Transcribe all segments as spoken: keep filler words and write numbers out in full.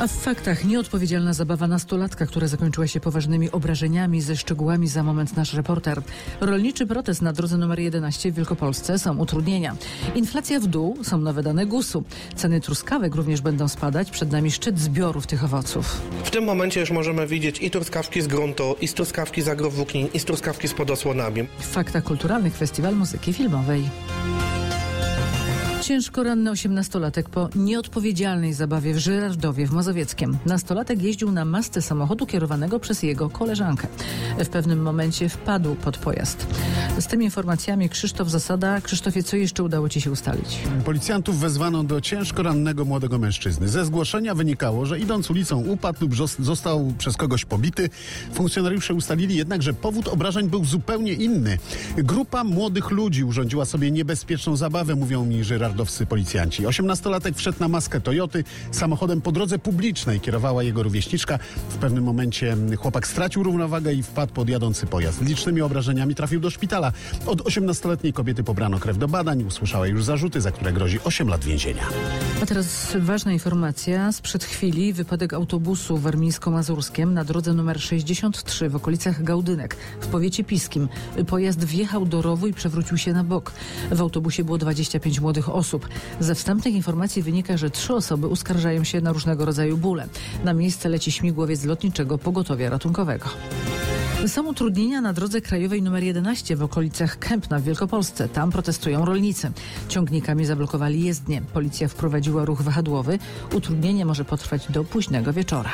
A w faktach nieodpowiedzialna zabawa nastolatka, która zakończyła się poważnymi obrażeniami. Ze szczegółami za moment nasz reporter. Rolniczy protest na drodze numer jedenaście w Wielkopolsce, są utrudnienia. Inflacja w dół, są nowe dane gusu. Ceny truskawek również będą spadać. Przed nami szczyt zbiorów tych owoców. W tym momencie już możemy widzieć i truskawki z gruntu, i z truskawki z agrowłóknin, i z truskawki z podosłonami. W faktach kulturalnych Festiwal Muzyki Filmowej. Ciężko ranny osiemnastolatek po nieodpowiedzialnej zabawie w Żyrardowie w Mazowieckiem. Nastolatek jeździł na masce samochodu kierowanego przez jego koleżankę. W pewnym momencie wpadł pod pojazd. Z tymi informacjami Krzysztof Zasada. Krzysztofie, co jeszcze udało Ci się ustalić? Policjantów wezwano do ciężko rannego młodego mężczyzny. Ze zgłoszenia wynikało, że idąc ulicą upadł lub został przez kogoś pobity. Funkcjonariusze ustalili jednak, że powód obrażeń był zupełnie inny. Grupa młodych ludzi urządziła sobie niebezpieczną zabawę, mówią mi żyrardowscy policjanci. Osiemnastolatek wszedł na maskę Toyoty samochodem po drodze publicznej. Kierowała jego rówieśniczka. W pewnym momencie chłopak stracił równowagę i wpadł pod jadący pojazd. Licznymi obrażeniami trafił do szpitala. Od osiemnastoletniej kobiety pobrano krew do badań. Usłyszała już zarzuty, za które grozi osiem lat więzienia. A teraz ważna informacja. Sprzed chwili wypadek autobusu w Warmińsko-Mazurskiem na drodze numer sześćdziesiąt trzy w okolicach Gałdynek w powiecie piskim. Pojazd wjechał do rowu i przewrócił się na bok. W autobusie było dwadzieścia pięć młodych osób. Ze wstępnych informacji wynika, że trzy osoby uskarżają się na różnego rodzaju bóle. Na miejsce leci śmigłowiec lotniczego pogotowia ratunkowego. Są utrudnienia na drodze krajowej numer jedenaście w okolicach Kępna w Wielkopolsce. Tam protestują rolnicy. Ciągnikami zablokowali jezdnię. Policja wprowadziła ruch wahadłowy. Utrudnienie może potrwać do późnego wieczora.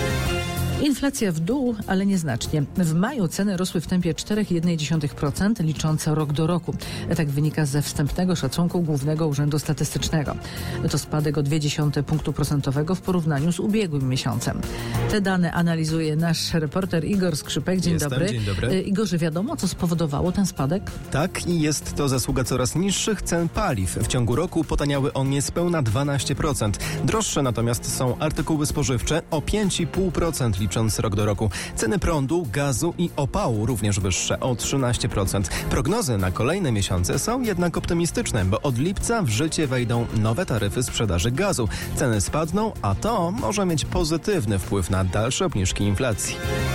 Inflacja w dół, ale nieznacznie. W maju ceny rosły w tempie cztery przecinek jeden procent, liczące rok do roku. Tak wynika ze wstępnego szacunku Głównego Urzędu Statystycznego. To spadek o zero przecinek dwa punktu procentowego w porównaniu z ubiegłym miesiącem. Te dane analizuje nasz reporter Igor Skrzypek. Dzień Jestem, dobry. Dzień dobry. Igorze, wiadomo, co spowodowało ten spadek? Tak, i jest to zasługa coraz niższych cen paliw. W ciągu roku potaniały o niespełna dwanaście procent. Droższe natomiast są artykuły spożywcze o pięć i pół procent licząc rok do roku. Ceny prądu, gazu i opału również wyższe o trzynaście procent. Prognozy na kolejne miesiące są jednak optymistyczne, bo od lipca w życie wejdą nowe taryfy sprzedaży gazu. Ceny spadną, a to może mieć pozytywny wpływ na dalsze obniżki inflacji.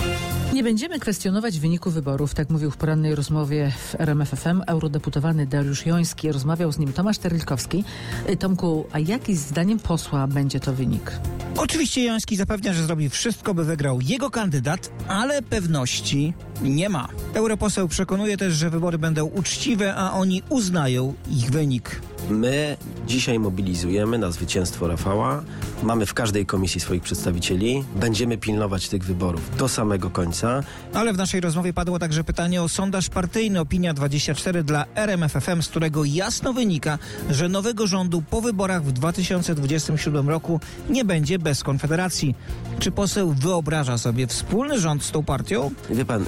Nie będziemy kwestionować wyniku wyborów, tak mówił w porannej rozmowie w R M F F M eurodeputowany Dariusz Joński. Rozmawiał z nim Tomasz Terlikowski. Tomku, a jaki zdaniem posła będzie to wynik? Oczywiście Joński zapewnia, że zrobi wszystko, by wygrał jego kandydat, ale pewności nie ma. Europoseł przekonuje też, że wybory będą uczciwe, a oni uznają ich wynik. My dzisiaj mobilizujemy na zwycięstwo Rafała. Mamy w każdej komisji swoich przedstawicieli. Będziemy pilnować tych wyborów do samego końca. Ale w naszej rozmowie padło także pytanie o sondaż partyjny Opinia dwadzieścia cztery dla R M F F M, z którego jasno wynika, że nowego rządu po wyborach w dwa tysiące dwudziestym siódmym roku nie będzie bez Konfederacji. Czy poseł wyobraża sobie wspólny rząd z tą partią? Wie pan,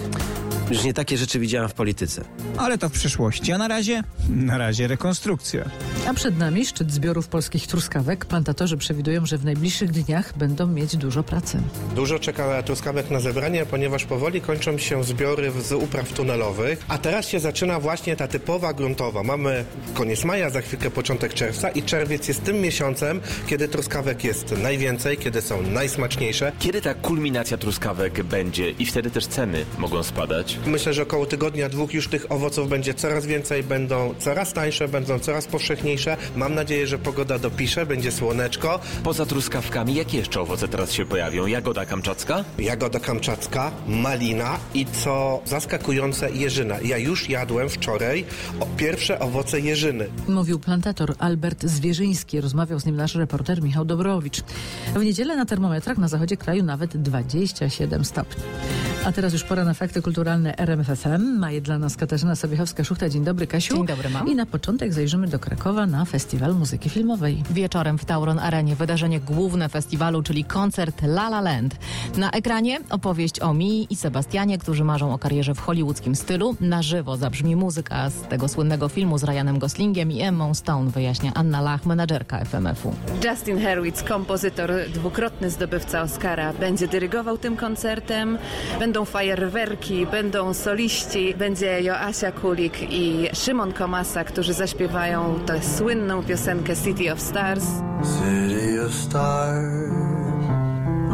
już nie takie rzeczy widziałem w polityce. Ale to w przyszłości, a na razie, na razie rekonstrukcja. A przed nami szczyt zbiorów polskich truskawek. Plantatorzy przewidują, że w najbliższych dniach będą mieć dużo pracy. Dużo czeka truskawek na zebranie, ponieważ powoli kończą się zbiory z upraw tunelowych, a teraz się zaczyna właśnie ta typowa gruntowa. Mamy koniec maja, za chwilkę początek czerwca i czerwiec jest tym miesiącem, kiedy truskawek jest najwięcej, kiedy są najsmaczniejsze. Kiedy ta kulminacja truskawek będzie i wtedy też ceny mogą spadać? Myślę, że około tygodnia, dwóch już tych owoców będzie coraz więcej, będą coraz tańsze, będą coraz powszechniejsze. Mam nadzieję, że pogoda dopisze, będzie słoneczko. Poza truskawkami, jakie jeszcze owoce teraz się pojawią? Jagoda kamczacka? Jagoda kamczacka, malina i co zaskakujące, jeżyna. Ja już jadłem wczoraj o pierwsze owoce jeżyny. Mówił plantator Albert Zwierzyński. Rozmawiał z nim nasz reporter Michał Dobrowicz. W niedzielę na termometrach na zachodzie kraju nawet dwadzieścia siedem stopni. A teraz już pora na fakty kulturalne R M F F M. Ma je dla nas Katarzyna Sobiechowska-Szuchta. Dzień dobry, Kasiu. Dzień dobry, mam. I na początek zajrzymy do Krakowa na Festiwal Muzyki Filmowej. Wieczorem w Tauron Arenie wydarzenie główne festiwalu, czyli koncert La La Land. Na ekranie opowieść o Mii i Sebastianie, którzy marzą o karierze w hollywoodzkim stylu. Na żywo zabrzmi muzyka z tego słynnego filmu z Ryanem Goslingiem i Emmą Stone, wyjaśnia Anna Lach, menadżerka F M F u. Justin Hurwitz, kompozytor, dwukrotny zdobywca Oscara, będzie dyrygował tym koncertem. Będą fajerwerki, będą soliści, będzie Joasia Kulik i Szymon Komasa, którzy zaśpiewają tę słynną piosenkę City of Stars. City of Stars,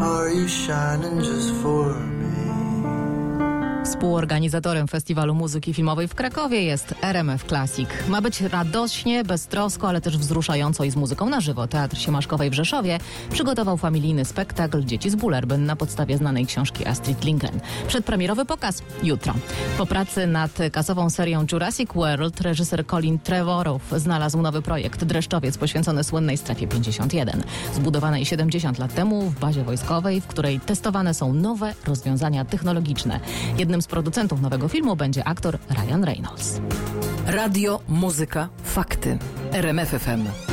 Are you shining just for me? Współorganizatorem Festiwalu Muzyki Filmowej w Krakowie jest R M F Classic. Ma być radośnie, beztrosko, ale też wzruszająco i z muzyką na żywo. Teatr Siemaszkowej w Rzeszowie przygotował familijny spektakl Dzieci z Bullerbyn na podstawie znanej książki Astrid Lindgren. Przedpremierowy pokaz jutro. Po pracy nad kasową serią Jurassic World reżyser Colin Trevorrow znalazł nowy projekt Dreszczowiec poświęcony słynnej strefie pięćdziesiąt jeden. Zbudowanej siedemdziesiąt lat temu w bazie wojskowej, w której testowane są nowe rozwiązania technologiczne. Jednym z producentów nowego filmu będzie aktor Ryan Reynolds. Radio, muzyka, fakty. R M F F M.